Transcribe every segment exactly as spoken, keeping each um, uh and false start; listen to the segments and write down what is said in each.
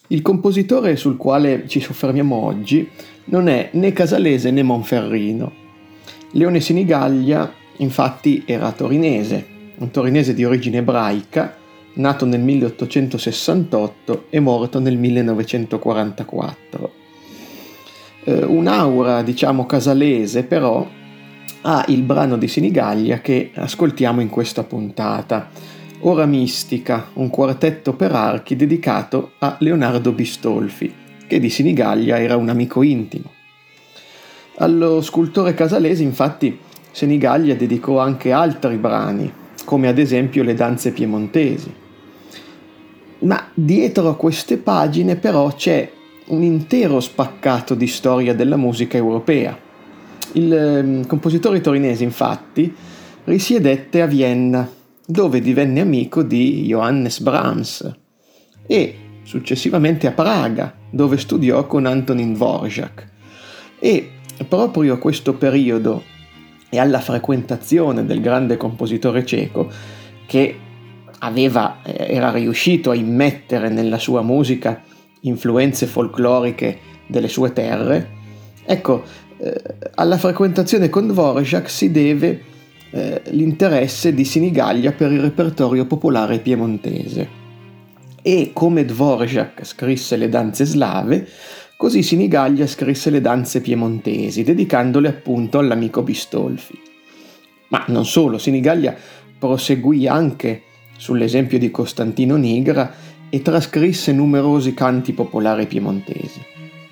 Il compositore sul quale ci soffermiamo oggi non è né casalese né monferrino. Leone Sinigaglia, infatti, era torinese, un torinese di origine ebraica, nato nel milleottocentosessantotto e morto nel millenovecentoquarantaquattro. Eh, un'aura, diciamo, casalese, però, ha il brano di Sinigaglia che ascoltiamo in questa puntata. Ora Mistica, un quartetto per archi dedicato a Leonardo Bistolfi, che di Sinigaglia era un amico intimo. Allo scultore casalese, infatti, Sinigaglia dedicò anche altri brani, come ad esempio le danze piemontesi. Ma dietro a queste pagine però c'è un intero spaccato di storia della musica europea. Il eh, compositore torinese, infatti, risiedette a Vienna, dove divenne amico di Johannes Brahms, e successivamente a Praga, dove studiò con Antonín Dvořák. E proprio a questo periodo e alla frequentazione del grande compositore ceco, che aveva, era riuscito a immettere nella sua musica influenze folcloriche delle sue terre, ecco, eh, alla frequentazione con Dvořák si deve eh, l'interesse di Sinigaglia per il repertorio popolare piemontese. E come Dvořák scrisse le danze slave, così Sinigaglia scrisse le danze piemontesi, dedicandole appunto all'amico Bistolfi. Ma non solo, Sinigaglia proseguì anche sull'esempio di Costantino Nigra e trascrisse numerosi canti popolari piemontesi.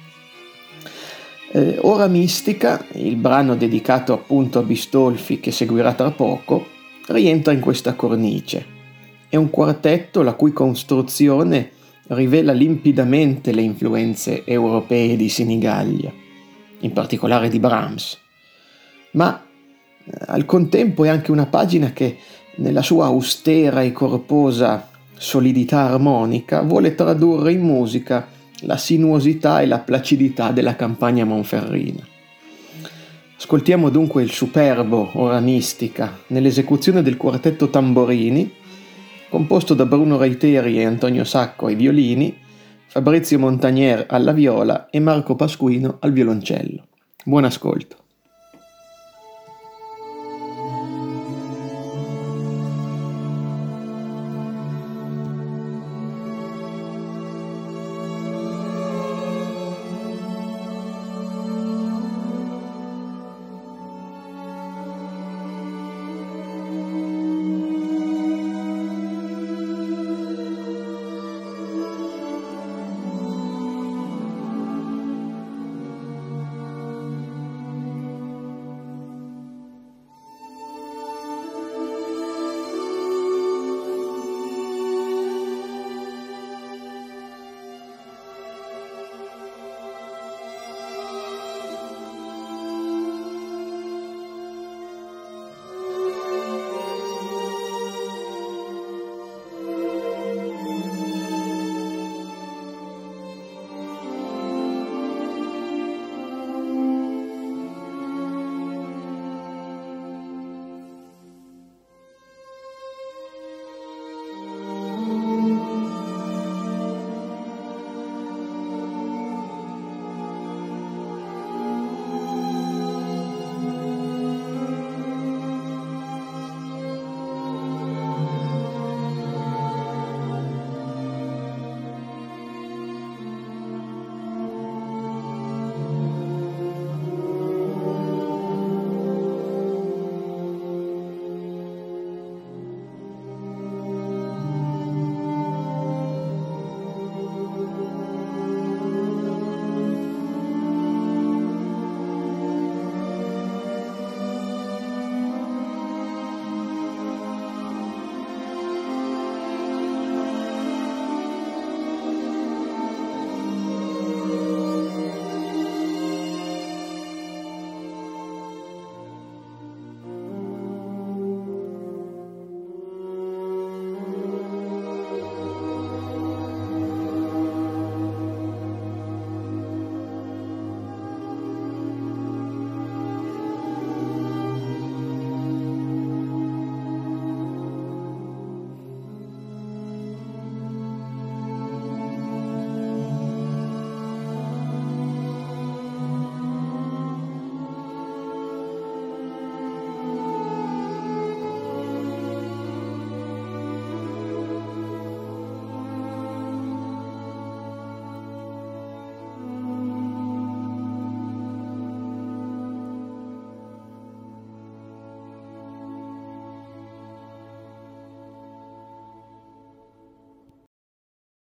Eh, Ora Mistica, il brano dedicato appunto a Bistolfi che seguirà tra poco, rientra in questa cornice. È un quartetto la cui costruzione rivela limpidamente le influenze europee di Sinigaglia, in particolare di Brahms, ma eh, al contempo è anche una pagina che nella sua austera e corposa solidità armonica vuole tradurre in musica la sinuosità e la placidità della campagna monferrina. Ascoltiamo dunque il superbo Ora Mistica nell'esecuzione del quartetto Tamborini, composto da Bruno Reiteri e Antonio Sacco ai violini, Fabrizio Montagnier alla viola e Marco Pasquino al violoncello. Buon ascolto.